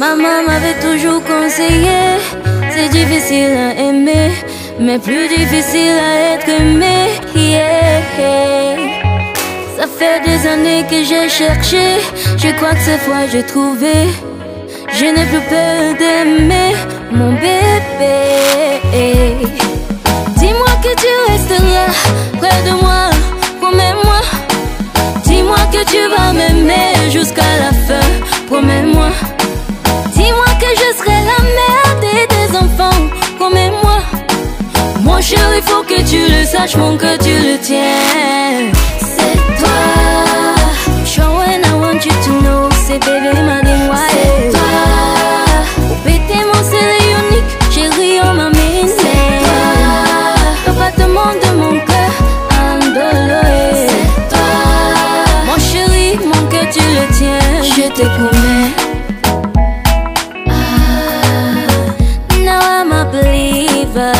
Maman m'avait toujours conseillé, c'est difficile à aimer, mais plus difficile à être aimé. Yeah. Ça fait des années que j'ai cherché, je crois que cette fois j'ai trouvé. Je n'ai plus peur d'aimer mon bébé. Dis-moi que tu resteras près de moi, promets-moi. Dis-moi que tu vas m'aimer jusqu'à la fin, promets-moi. Dis-moi que je serai la mère de tes enfants, promets-moi. Mon chéri, faut que tu le saches, mon cœur tu le tiens. C'est toi, show and I want you to know. C'est bébé m'a démoyé. C'est toi, oh pété mon c'est unique, chéri on m'a mis. C'est toi, le battement de mon cœur, andoloé. C'est toi, mon chéri, mon cœur tu le tiens. Je te promets. Now I'm a believer.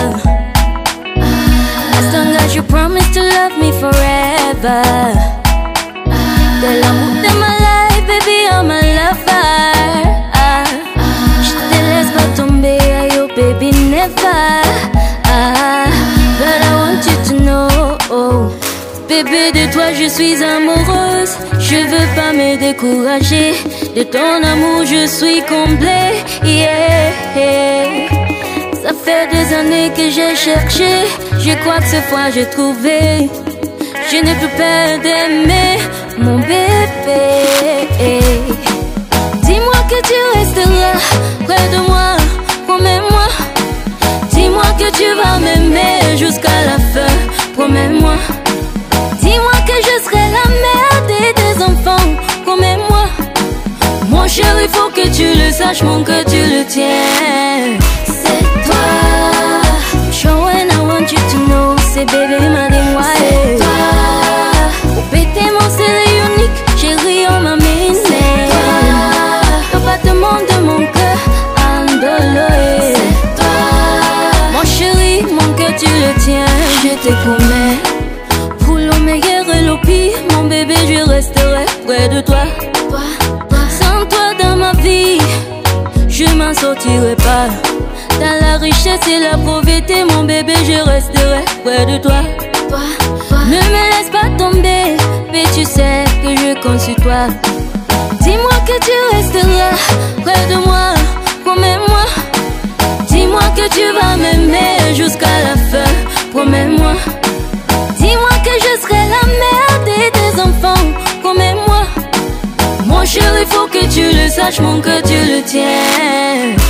As long as you promise to love me forever. De l'amour de ma life, baby, I'm a lover. Je te laisse pas tomber, ayo, baby, never. But I want you to know, bébé, de toi je suis amoureuse. Je veux pas me décourager. De ton amour je suis comblée. Yeah. Ça fait des années que j'ai cherché, je crois que cette fois j'ai trouvé. Je n'ai plus peur d'aimer mon bébé. Dis-moi que tu resteras près de moi, promets-moi. Dis-moi que tu vas m'aimer jusqu'à la fin, promets-moi. Dis-moi que je serai la mère de tes enfants, promets-moi. Mon chéri, faut que tu le saches, mon cœur tu le tiens. C'est toi, show and I want you to know. C'est bébé m'a démoyé. C'est toi, oh pété mon c'est unique, chéri on m'a mis. C'est toi, le battement de mon cœur, andoloé. C'est toi, mon chéri, mon cœur tu le tiens. Je te promets, pour le meilleur et le pire, mon bébé je resterai près de toi. Sans toi dans ma vie, je m'en sortirai pas. Dans la richesse et la pauvreté, mon bébé, je resterai près de toi. Ne me laisse pas tomber, mais tu sais que je compte sur toi. Dis-moi que tu resteras près de moi, promets-moi. Dis-moi que tu vas m'aimer jusqu'à la fin, promets-moi. Dis-moi que je serai la mère de tes enfants, promets-moi. Mon chéri, faut que tu le saches, mon cœur tu le tiens.